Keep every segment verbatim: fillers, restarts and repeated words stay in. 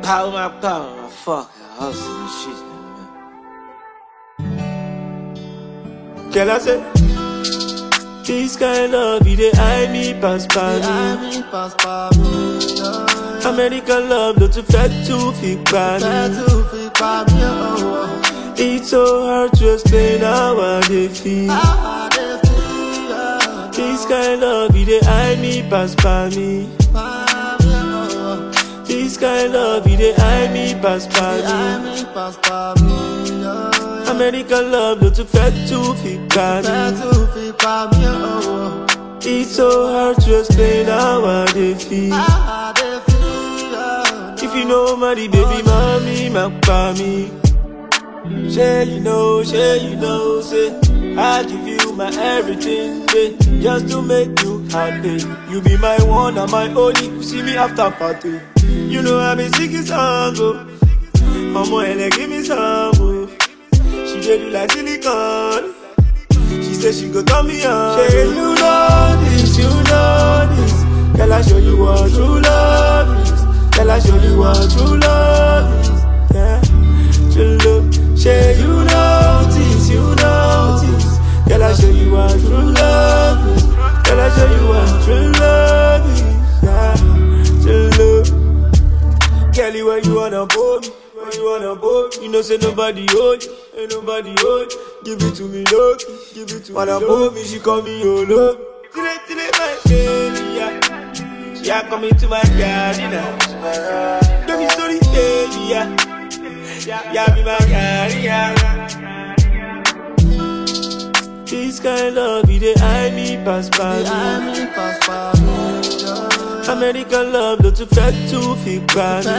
power, my power, my fuck, hustle and shit, man. Can I say? This kind of love, they eye me pass by me. American love, not too fat to fit by me. It's so hard to explain how I they feel. This kind of love, they eye me pass by me. This kind of love, they eye me pass by me. American love, not too fat to fit by me. It's so hard to explain how I they feel. If you know money, baby, mommy, my mommy. Say you know, say you know, say I give you my everything, say, just to make you happy. You be my one and my only. You see me after party. You know I be singing songs, oh. Mama, and give me some, oh. She did you like silicone. She said she go turn me on. Say you know this, you know this. Girl, I show you what true love is. Girl, I show you what true love is. Yeah, true love. Say you know this, you know this. Girl, I show you what true love is. Girl, I show you what true love is. Yeah, true love. Girlie, where you wanna hold me? Where you wanna hold me? You know say nobody hold you, ain't nobody hold you. Give it to me, look, give it to me. Wanna hold me, she call me your love. Today, today, my baby, yeah. She a coming to my garden now. Don't be sorry, baby, yeah. Yeah, be my garden, yeah. This kind of love, they eye me pass by me. American love, not too fat to fit by me.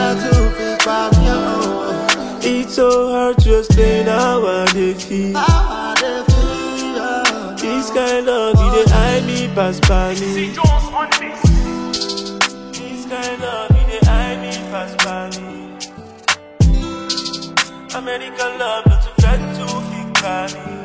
It's so hard to explain how I they feel. This kind of love, they eye me pass by me. This kind of love, they eye me pass by me. American love, not too fat to fit by me.